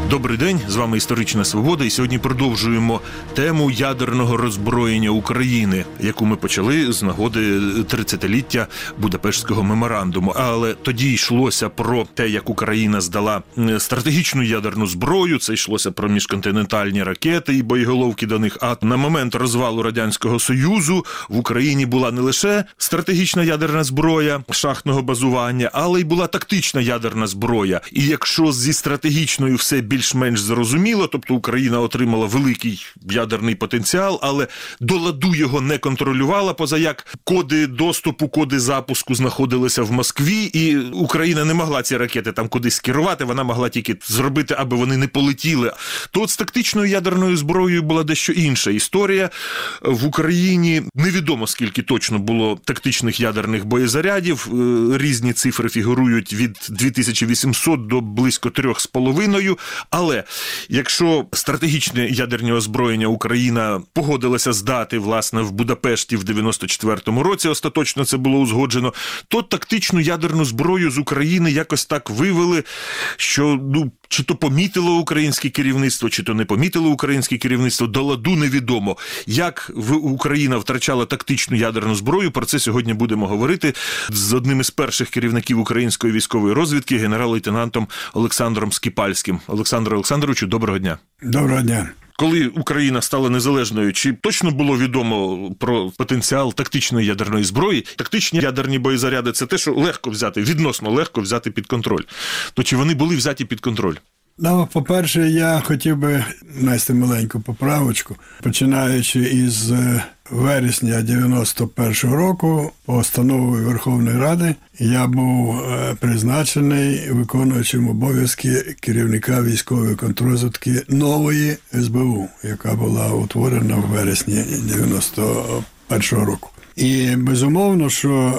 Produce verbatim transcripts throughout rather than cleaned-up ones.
Добрий день, з вами «Історична Свобода», і сьогодні продовжуємо тему ядерного роззброєння України, яку ми почали з нагоди тридцятиліття Будапештського меморандуму. Але тоді йшлося про те, як Україна здала стратегічну ядерну зброю, це йшлося про міжконтинентальні ракети і боєголовки до них. А на момент розвалу Радянського Союзу в Україні була не лише стратегічна ядерна зброя шахтного базування, але й була тактична ядерна зброя. І якщо зі стратегічною все більш-менш зрозуміло, тобто Україна отримала великий ядерний потенціал, але до ладу його не контролювала, поза як коди доступу, коди запуску знаходилися в Москві, і Україна не могла ці ракети там кудись керувати, вона могла тільки зробити, аби вони не полетіли. То от з тактичною ядерною зброєю була дещо інша історія. В Україні невідомо, скільки точно було тактичних ядерних боєзарядів, різні цифри фігурують від дві тисячі вісімсот до близько трьох з половиною. Але якщо стратегічне ядерне озброєння Україна погодилася здати, власне, в Будапешті в дев'яносто четвертому році, остаточно це було узгоджено, то тактичну ядерну зброю з України якось так вивели, що, ну, чи то помітило українське керівництво, чи то не помітило українське керівництво, до ладу невідомо. Як Україна втрачала тактичну ядерну зброю, про це сьогодні будемо говорити з одним із перших керівників української військової розвідки, генерал-лейтенантом Олександром Скіпальським. Олександре Олександровичу, доброго дня. Доброго дня. Коли Україна стала незалежною, чи точно було відомо про потенціал тактичної ядерної зброї? Тактичні ядерні боєзаряди – це те, що легко взяти, відносно легко взяти під контроль. То чи вони були взяті під контроль? Ну, по-перше, я хотів би внести маленьку поправочку. Починаючи із вересня дев'яносто першого року, постановою Верховної Ради, я був призначений виконуючим обов'язки керівника військової контррозвідки нової ес бе у, яка була утворена в вересні дев'яносто першого року. І безумовно, що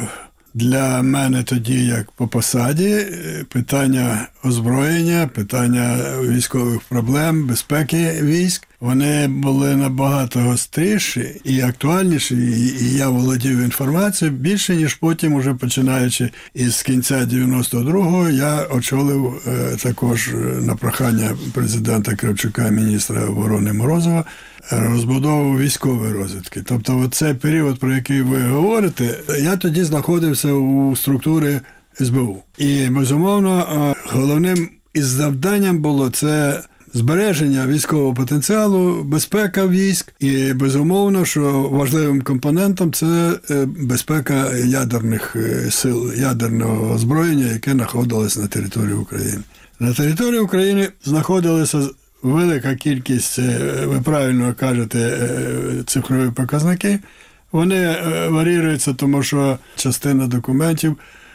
для мене тоді, як по посаді, питання озброєння, питання військових проблем, безпеки військ, вони були набагато гостріші і актуальніші, і я володів інформацією більше, ніж потім, уже починаючи із кінця дев'яносто другого, я очолив е, також на прохання президента Кравчука, міністра оборони Морозова, розбудову військової розвідки. Тобто оцей період, про який ви говорите, я тоді знаходився у структурі ес бе у. І, безумовно, головним із завданням було це збереження військового потенціалу, безпека військ і, безумовно, що важливим компонентом це безпека ядерних сил, ядерного озброєння, яке знаходилось на території України. На території України знаходилися велика кількість, ви правильно кажете, цифрові показники. Вони варіюються, тому що частина документів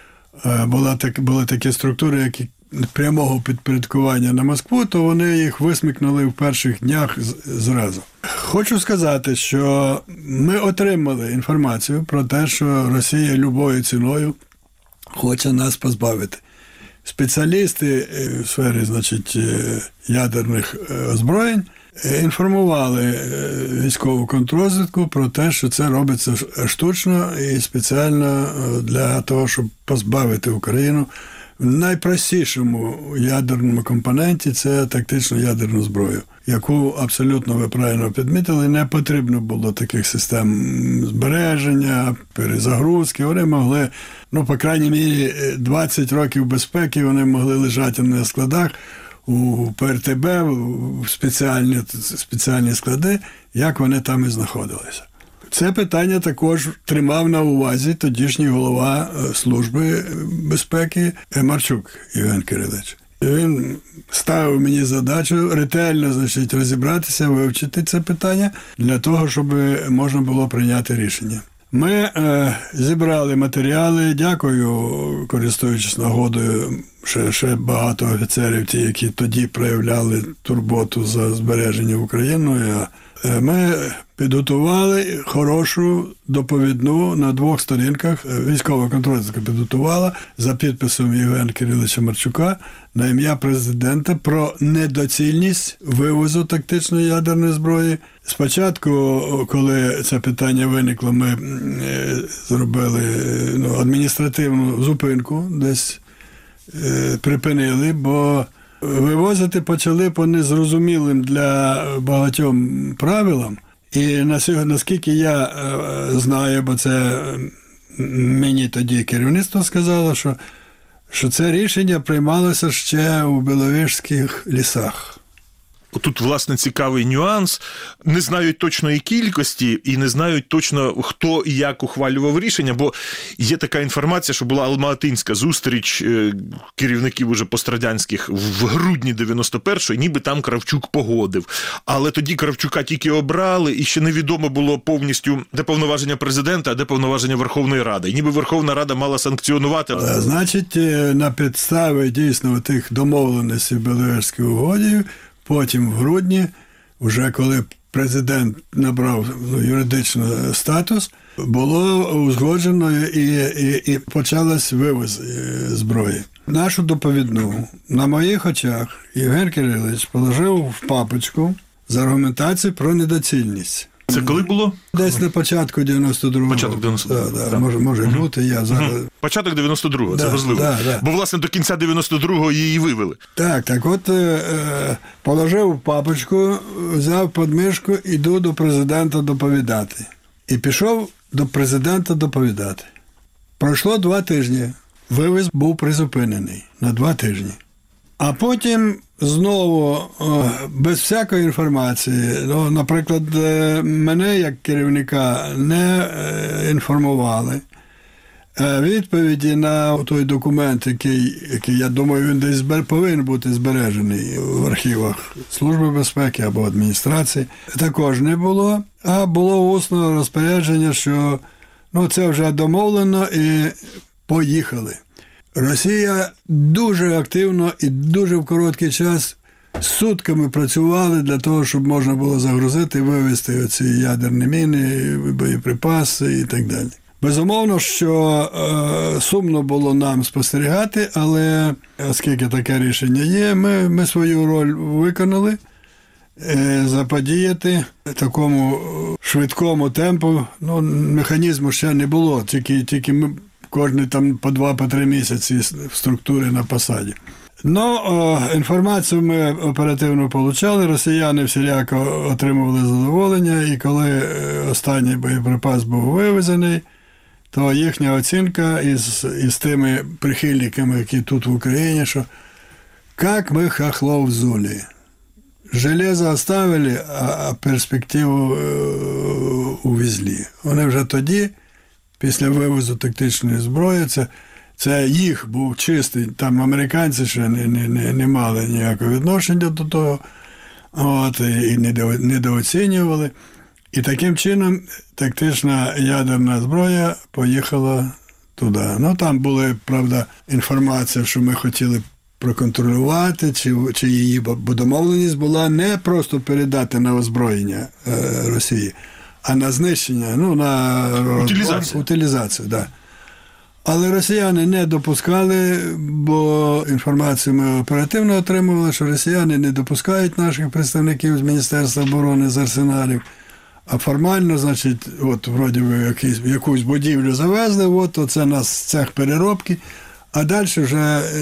була так, були такі структури, які прямого підпорядкування на Москву, то вони їх висмикнули в перших днях зразу. Хочу сказати, що ми отримали інформацію про те, що Росія любою ціною хоче нас позбавити. Спеціалісти в сфері, значить, ядерних озброєнь інформували військову контррозвідку про те, що це робиться штучно і спеціально для того, щоб позбавити Україну в найпростішому ядерному компоненті – це тактичну ядерну зброю, яку, абсолютно ви правильно підмітили, не потрібно було таких систем збереження, перезагрузки. Вони могли, ну, по крайній мірі, двадцять років безпеки вони могли лежати на складах у пе ер те бе, в спеціальні, спеціальні склади, як вони там і знаходилися. Це питання також тримав на увазі тодішній голова Служби безпеки Марчук Євген Кирилович. Він ставив мені задачу ретельно, значить, розібратися, вивчити це питання для того, щоб можна було прийняти рішення. Ми е, зібрали матеріали, дякую, користуючись нагодою, ще, ще багато офіцерів, ті, які тоді проявляли турботу за збереження України. Ми підготували хорошу доповідну на двох сторінках. Військова контррозвідка підготувала за підписом Євгена Кириловича Марчука на ім'я президента про недоцільність вивозу тактичної ядерної зброї. Спочатку, коли це питання виникло, ми зробили ну, адміністративну зупинку, десь е, припинили, бо Вивозити почали по незрозумілим для багатьом правилам. І наскільки я знаю, бо це мені тоді керівництво сказало, що, що це рішення приймалося ще у Біловежських лісах. Тут, власне, цікавий нюанс. Не знають точної кількості і не знають точно, хто і як ухвалював рішення, бо є така інформація, що була Алма-Атинська зустріч керівників уже пострадянських в грудні дев'яносто першого, ніби там Кравчук погодив. Але тоді Кравчука тільки обрали, і ще невідомо було повністю, де повноваження президента, а де повноваження Верховної Ради. І ніби Верховна Рада мала санкціонувати. Значить, на підставі дійсно тих домовленостей в Біловежській угоді, потім в грудні, вже коли президент набрав юридичний статус, було узгоджено і, і, і почалась вивоз зброї. Нашу доповідну на моїх очах Євген Кирилович положив в папочку з аргументацією про недоцільність. Це коли було? Десь на початку дев'яносто другого. Початок дев'яносто другого. Да, да. Так. Може, може угу. бути, я зараз... Угу. Початок дев'яносто другого, да, це важливо. Да, да. Бо, власне, до кінця дев'яносто другого її вивели. Так, так от е, положив в папочку, взяв подмишку, іду до президента доповідати. І пішов до президента доповідати. Пройшло два тижні. Вивіз був призупинений на два тижні. А потім знову, без всякої інформації, ну, наприклад, мене як керівника не інформували. Відповіді на той документ, який, який я думаю, він десь повинен бути збережений в архівах Служби безпеки або адміністрації, також не було. А було усне розпорядження, що ну, це вже домовлено і поїхали. Росія дуже активно і дуже в короткий час сутками працювали для того, щоб можна було загрузити і вивезти оці ядерні міни, боєприпаси і так далі. Безумовно, що е, сумно було нам спостерігати, але оскільки таке рішення є, ми, ми свою роль виконали. Е, заподіяти такому швидкому темпу, ну, механізму ще не було, тільки, тільки ми кожні там по два-по три місяці в структурі на посаді. Ну, о, інформацію ми оперативно отримали, росіяни всіляко отримували задоволення, і коли останній боєприпас був вивезений, то їхня оцінка із, із тими прихильниками, які тут в Україні, що «Как ми хохлов взули». Железо оставили, а перспективу е, увезли. Вони вже тоді, після вивозу тактичної зброї, це, це їх був чистий, там американці ще не, не, не, не мали ніякого відношення до того, от, і недооцінювали. І таким чином тактична ядерна зброя поїхала туди. Ну, там була, правда, інформація, що ми хотіли проконтролювати, чи, чи її домовленість була не просто передати на озброєння е, Росії, а на знищення, ну, на утилізацію. утилізацію, да. Але росіяни не допускали, бо інформацію ми оперативно отримували, що росіяни не допускають наших представників з Міністерства оборони, з арсеналів. А формально, значить, от, вроді би, якийсь, якусь будівлю завезли, от, оце нас цех переробки, а далі вже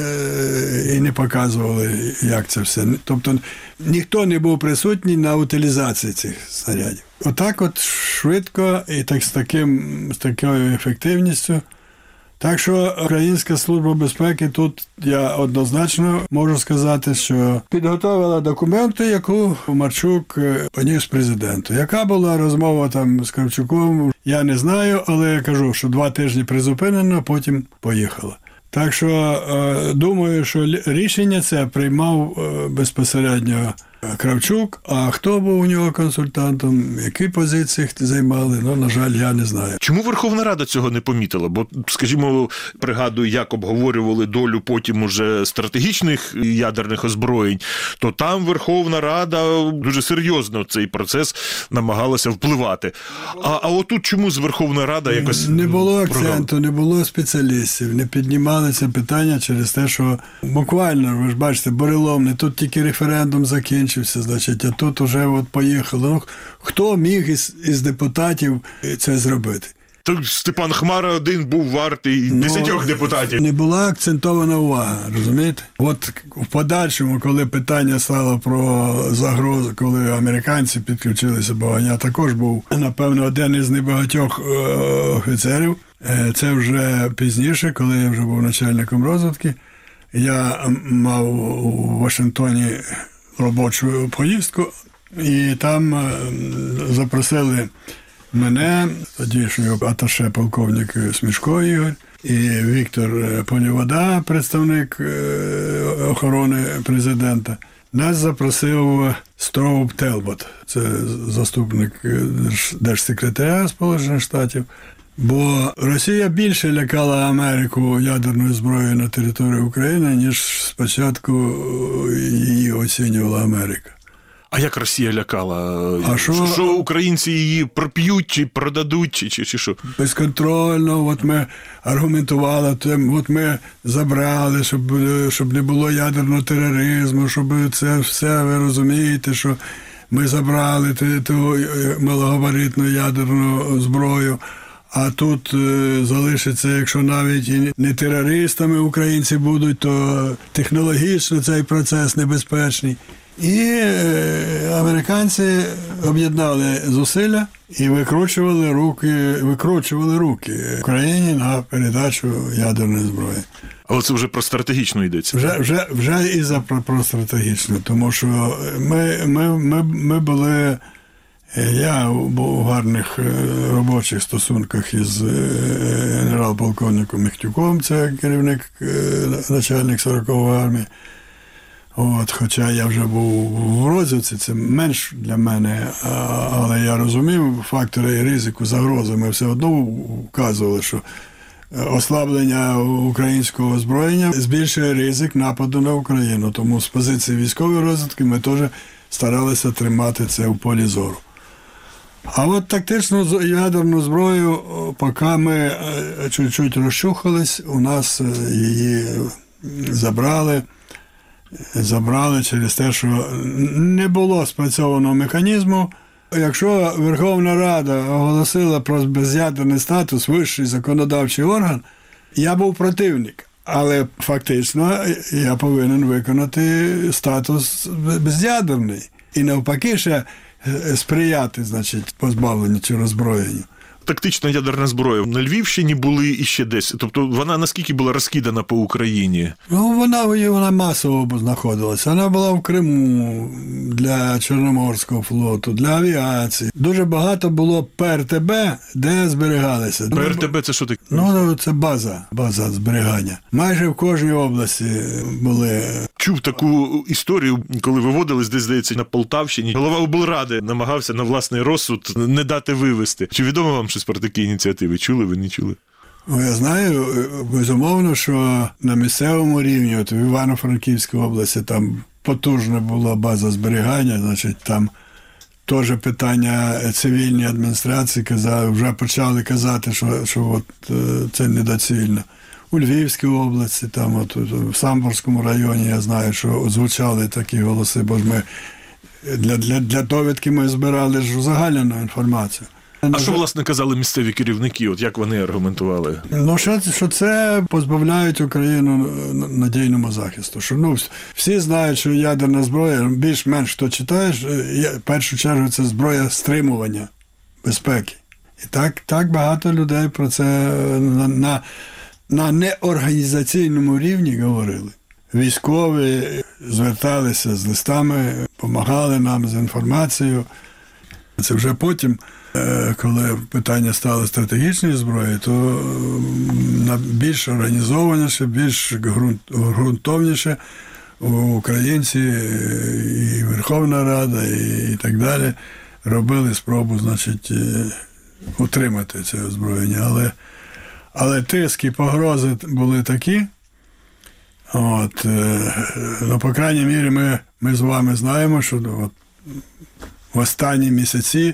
е, і не показували, як це все. Тобто ніхто не був присутній на утилізації цих снарядів. Отак от швидко і так, з, таким, з такою ефективністю. Так що Українська служба безпеки тут, я однозначно можу сказати, що підготовила документи, яку Марчук поніс президенту. Яка була розмова там з Кравчуком, я не знаю, але я кажу, що два тижні призупинено, потім поїхала. Так що е, думаю, що рішення це приймав е, безпосередньо Кравчук, а хто був у нього консультантом, які позиції займали, ну, на жаль, я не знаю. Чому Верховна Рада цього не помітила? Бо, скажімо, пригадую, як обговорювали долю потім уже стратегічних ядерних озброєнь, то там Верховна Рада дуже серйозно в цей процес намагалася впливати. А, а отут чому з Верховної Ради якось... Не було акценту, не було спеціалістів, не піднімали це питання через те, що буквально, ви ж бачите, буреломне, тут тільки референдум закінчився. Значить, а тут вже от поїхало. Ну, хто міг із, із депутатів це зробити? То Степан Хмара один був вартий десятьох депутатів. Не була акцентована увага, розумієте? От в подальшому, коли питання стало про загрозу, коли американці підключилися, бо я також був, напевно, один із небагатьох е- офіцерів. Е- це вже пізніше, коли я вже був начальником розвідки. Я мав у Вашингтоні робочу поїздку, і там е- запросили мене, тодішній аташе полковник Смішко Ігор, і Віктор Полівода, представник охорони президента. Нас запросив Строуп Телбот, це заступник держсекретаря Сполучених Штатів, бо Росія більше лякала Америку ядерною зброєю на території України, ніж спочатку її оцінювала Америка. А як Росія лякала? А що? Що українці її проп'ють, чи продадуть, чи, чи, чи що? Безконтрольно, от ми аргументували тим, от ми забрали, щоб, щоб не було ядерного тероризму, щоб це все, ви розумієте, що ми забрали ту, ту малогабаритну ядерну зброю, а тут е, залишиться, якщо навіть і не терористами українці будуть, то технологічно цей процес небезпечний. І е, американці об'єднали зусилля і викручували руки, викручували руки Україні на передачу ядерної зброї. Але це вже про стратегічну йдеться. Вже, вже, вже і за про, про стратегічну, тому що ми, ми, ми, ми були, я був у гарних робочих стосунках із генерал-полковником Михтюком, це керівник, начальник сорокової армії. От, хоча я вже був в розвідці, це менш для мене, але я розумів фактори і ризику, загрози. Ми все одно вказували, що ослаблення українського озброєння збільшує ризик нападу на Україну. Тому з позиції військової розвідки ми теж старалися тримати це в полі зору. А от тактичну ядерну зброю, поки ми чуть-чуть розчухались, у нас її забрали. Забрали через те, що не було спрацьованого механізму. Якщо Верховна Рада оголосила про без'ядерний статус, вищий законодавчий орган, я був противник. Але фактично я повинен виконати статус без'ядерний. І навпаки ще сприяти, значить, позбавленню чи роззброєнню. Тактична ядерна зброя на Львівщині були і ще десь. Тобто вона наскільки була розкидана по Україні? Ну, вона, вона масово знаходилася. Вона була в Криму для Чорноморського флоту, для авіації. Дуже багато було Пе Ер Те Бе, де зберігалися. Пе Ер Те Бе це що таке? Ну, це база, база зберігання. Майже в кожній області були. Чув таку історію, коли виводились десь, здається, на Полтавщині. Голова облради намагався на власний розсуд не дати вивезти. Чи відомо вам щось про такі ініціативи? Чули ви, не чули? Ну, я знаю, безумовно, що на місцевому рівні, от в Івано-Франківській області, там потужна була база зберігання, значить, там теж питання цивільної адміністрації казали, вже почали казати, що, що от, це недоцільно. У Львівській області, там, от, в Самборському районі, я знаю, що звучали такі голоси, бо ж ми для, для, для довідки ми збирали ж узагальнену інформацію. А що, власне, казали місцеві керівники? От як вони аргументували? Ну, що, що це позбавляють Україну надійному захисту. Що, ну, всі знають, що ядерна зброя, більш-менш хто читаєш, в першу чергу це зброя стримування безпеки. І так, так багато людей про це на, на, на неорганізаційному рівні говорили. Військові зверталися з листами, допомагали нам з інформацією. Це вже потім, коли питання стало стратегічної зброї, то більш організованіше, більш ґрунтовніше українці і Верховна Рада і так далі робили спробу, значить, утримати це озброєння. Але, але тиск і погрози були такі. От, ну, по крайній мірі, ми, ми з вами знаємо, що от, в останні місяці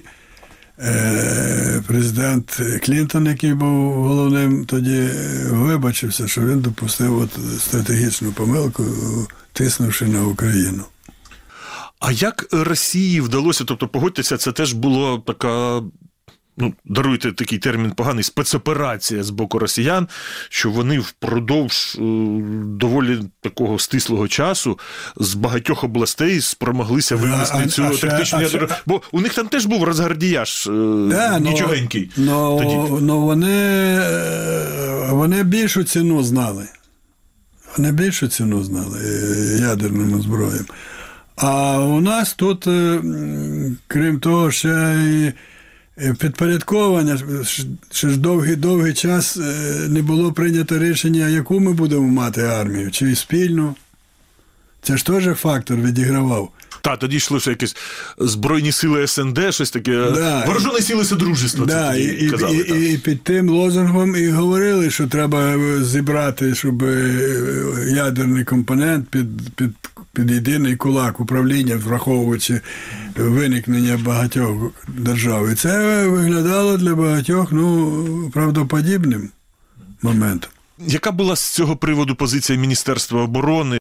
е, президент Клінтон, який був головним тоді, вибачився, що він допустив от стратегічну помилку, тиснувши на Україну. А як Росії вдалося, тобто, погодьтеся, це теж була така ну, даруйте такий термін поганий, спецоперація з боку росіян, що вони впродовж доволі такого стислого часу з багатьох областей спромоглися вивести а, цю а, тактичну ядерну... Бо у них там теж був розгардіяж да, нічогенький. Но, тоді. но вони, вони більшу ціну знали. Вони більшу ціну знали ядерним зброям. А у нас тут, крім того, ще і підпорядковання, ще ж довгий-довгий час не було прийнято рішення, яку ми будемо мати армію, чи спільну. Це ж теж фактор відігравав. Так, тоді йшли ще якісь Збройні сили ес ен де, щось таке, да, Вооружені сили Содружества, да, це і, казали. І, і, і під тим лозунгом і говорили, що треба зібрати, щоб ядерний компонент під, під, під єдиний кулак управління, враховуючи виникнення багатьох держав. І це виглядало для багатьох, ну, правдоподібним моментом. Яка була з цього приводу позиція Міністерства оборони?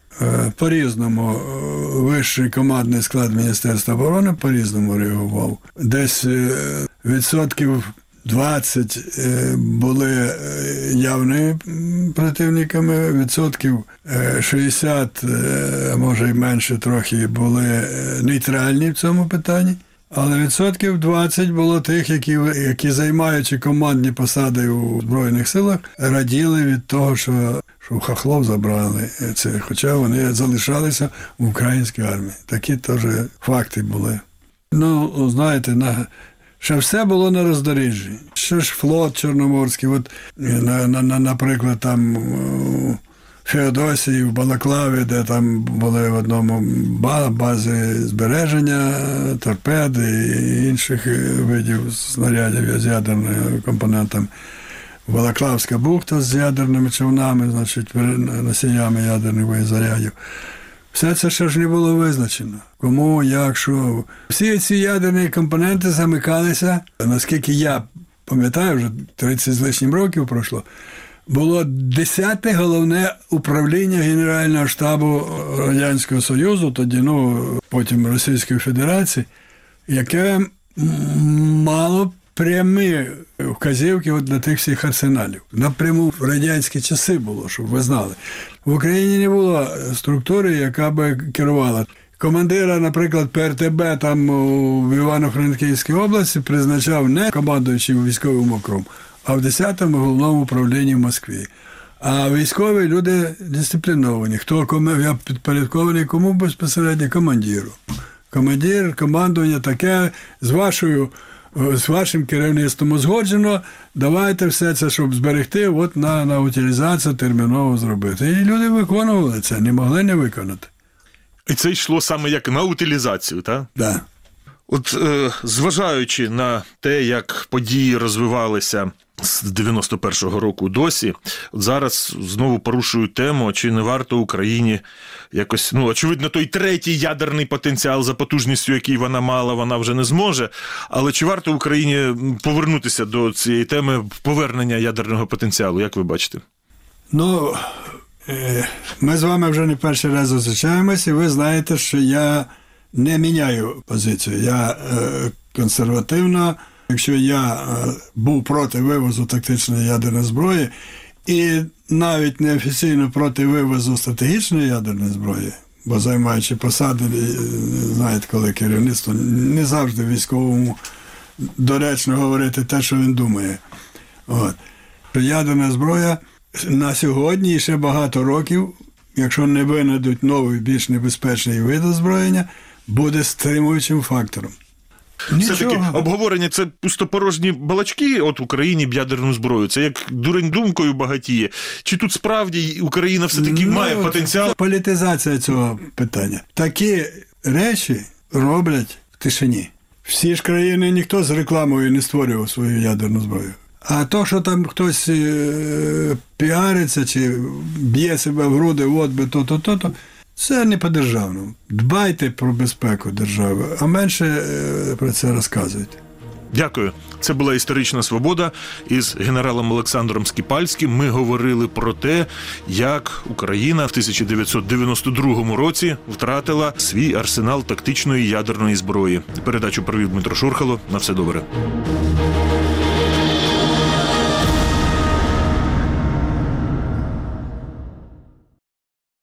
По-різному. Вищий командний склад Міністерства оборони по-різному реагував. Десь відсотків двадцять були явними противниками, відсотків шістдесят, а може й менше трохи, були нейтральні в цьому питанні. Але відсотків двадцять було тих, які, які займаючи командні посади у Збройних силах, раділи від того, що, що хахлов забрали це, хоча вони залишалися в українській армії. Такі теж факти були. Ну, знаєте, на, ще все було на роздоріжжі. Ще ж флот Чорноморський, от, на, на, на, наприклад, там Феодосії, в Балаклаві, де там були в одному базі збереження, торпеди і інших видів снарядів з ядерними компонентами. Балаклавська бухта з ядерними човнами, значить, носіями ядерних зарядів. Все це ще ж не було визначено. Кому, як, що. Всі ці ядерні компоненти замикалися, наскільки я пам'ятаю, вже тридцять з лишнім років пройшло, було десяте головне управління Генерального штабу Радянського Союзу, тоді, ну, потім Російської Федерації, яке мало прямі вказівки от для тих всіх арсеналів. Напряму в радянські часи було, щоб ви знали. В Україні не було структури, яка би керувала. Командира, наприклад, пе ер те бе там в Івано-Франківській області призначав не командуючий військовим округом, а в десятому головному управлінні в Москві. А військові люди дисципліновані. Хто кому, я підпорядкований кому безпосередньо? Командиру. Командир, командування таке, з вашою, з вашим керівництвом узгоджено, давайте все це, щоб зберегти, от на, на утилізацію терміново зробити. І люди виконували це, не могли не виконати. І це йшло саме як на утилізацію, так? Так. Да. От, е, зважаючи на те, як події розвивалися з дев'яносто першого року досі, от зараз знову порушую тему, чи не варто Україні якось, ну, очевидно, той третій ядерний потенціал, за потужністю, який вона мала, вона вже не зможе, але чи варто Україні повернутися до цієї теми повернення ядерного потенціалу, як ви бачите? Ну, ми з вами вже не перший раз зустрічаємося, і ви знаєте, що я не міняю позицію. Я е, консервативно, якщо я е, був проти вивозу тактичної ядерної зброї і навіть неофіційно проти вивозу стратегічної ядерної зброї, бо займаючи посади, знаєте, коли керівництво не завжди військовому доречно говорити те, що він думає. От. Ядерна зброя на сьогодні і ще багато років, якщо не винайдуть новий, більш небезпечний вид озброєння, буде стримуючим фактором. Все-таки обговорення – це пустопорожні балачки от Україні б ядерну зброю? Це як дурень думкою багатіє? Чи тут справді Україна все-таки ну, має потенціал? Політизація цього питання. Такі речі роблять в тишині. Всі ж країни, ніхто з рекламою не створював свою ядерну зброю. А то, що там хтось е, піариться чи б'є себе в груди, от би то-то-то, це не по-державному. Дбайте про безпеку держави, а менше е, про це розказуйте. Дякую. Це була «Історична свобода» із генералом Олександром Скіпальським. Ми говорили про те, як Україна в тисяча дев'ятсот дев'яносто другому році втратила свій арсенал тактичної ядерної зброї. Передачу провів Дмитро Шурхало. На все добре.